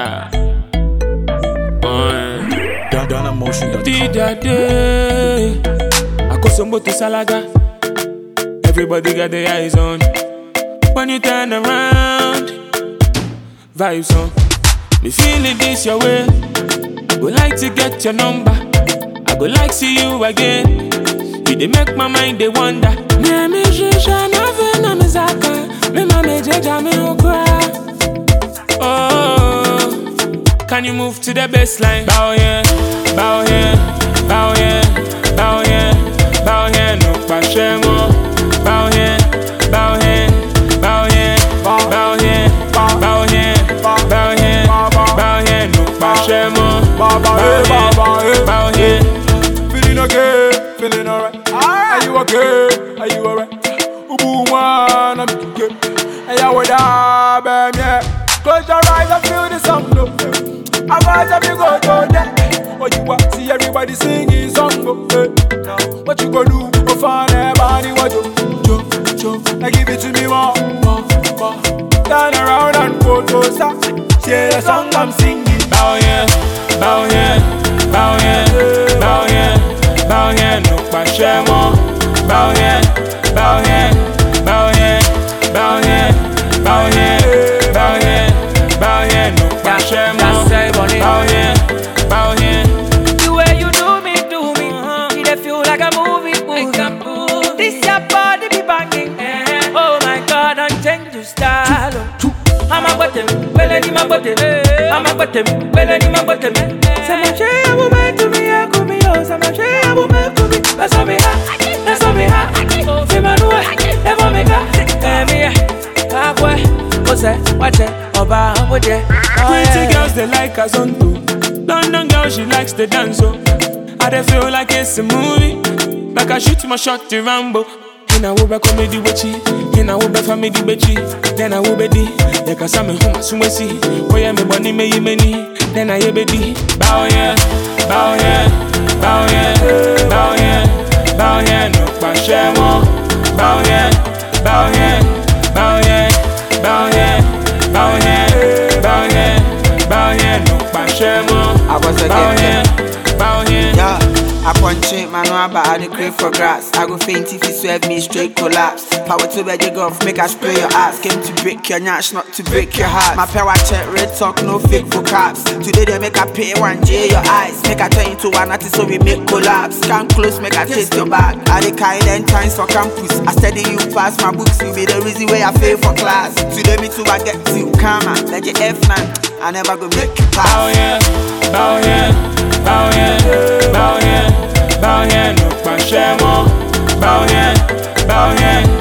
Yeah. DanaMotion.com. Day. Akosombo to Salaga. Everybody got their eyes on. When you turn around, vibes on. Me feeling this your way. Would like to get your number. I go like see you again. You dey make my mind they wonder. Oh, can you move to the baseline? Bow here, bow here, bow here, bow here, bow here, no pashemo. Bow here, bow here, bow here, bow here, bow here, bow here, bow here, no pashemo. Bow here. Feeling okay, feeling alright. Are you okay? Are you alright? Ubu one, I'm good. Hey, I would have been, yeah. Close your eyes and feel the sound, no. I watch if you go to there. What you want, see everybody singing song, no. Now, what you gonna do? Go find everybody, what you now give it to me more. Turn around and go to stop. Share the song I'm singing. Bow here, bow here, bow here, bow here, bow here, no pashemo. Bow here, bow here, bow here, bow here, bow here, bow here, bow here, no pashemo. Bow here, bow here. The way you do me, it dey feel like a movie. This your body be banging. Oh my God, don't change your style. I'm a bottom, melody my bottom. I'm a bottom, melody my bottom. Some say I will make to me, I could be yours. Some say I will make to me. That's how me ha, that's how me ha. Feel my new way, never make her. Halfway, what's that? Watch it, Oba, what ya? Pretty girls they like us on too. London girl she likes the dance so. I dey feel like it's a movie. Like I shoot my shot to Rambo. In a wobe comedy wechi, in a wobe family bechi. Then I wobe di, like I saw me home as soon as see. Boy me bunny me yemeni, then I yebedi. Bow here, bow here, bow here, bow here, bow here, no pashemo. Bow here, bow here, bow here, bow here, bow here, bow here, bow here, no pashemo. I was a bow here, bow here. yeah. I punch it, man, no about I dey crave for grass. I go faint if you swerve me, straight collapse. Power to where you go, make I spray your ass. Came to break your nyash, not to break your heart. My power check, red talk, no fake vocabs. Today they make I pay 1J your eyes. Make I turn into one artist so we make collapse. Come close, make I taste your back. I dey carry them times for campus. I study you pass my books, you be the reason why I fail for class. Today me too, I get to come on, like your F9. I never go make you pass. Bow here, bow here, bow here, bow here, bow here, no pashemo. Bow here, bow here,